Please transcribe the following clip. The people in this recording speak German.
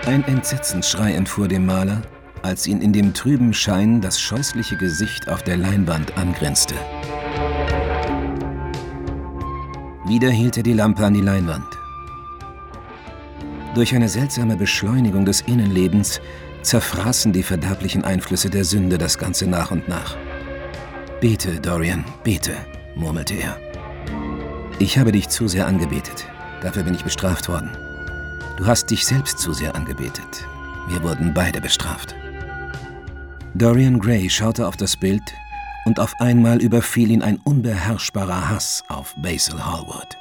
Ein Entsetzensschrei entfuhr dem Maler, als ihn in dem trüben Schein das scheußliche Gesicht auf der Leinwand angrinste. Wieder hielt er die Lampe an die Leinwand. Durch eine seltsame Beschleunigung des Innenlebens zerfraßen die verderblichen Einflüsse der Sünde das Ganze nach und nach. »Bete, Dorian, bete«, murmelte er. »Ich habe dich zu sehr angebetet. Dafür bin ich bestraft worden. Du hast dich selbst zu sehr angebetet. Wir wurden beide bestraft.« Dorian Gray schaute auf das Bild und auf einmal überfiel ihn ein unbeherrschbarer Hass auf Basil Hallward.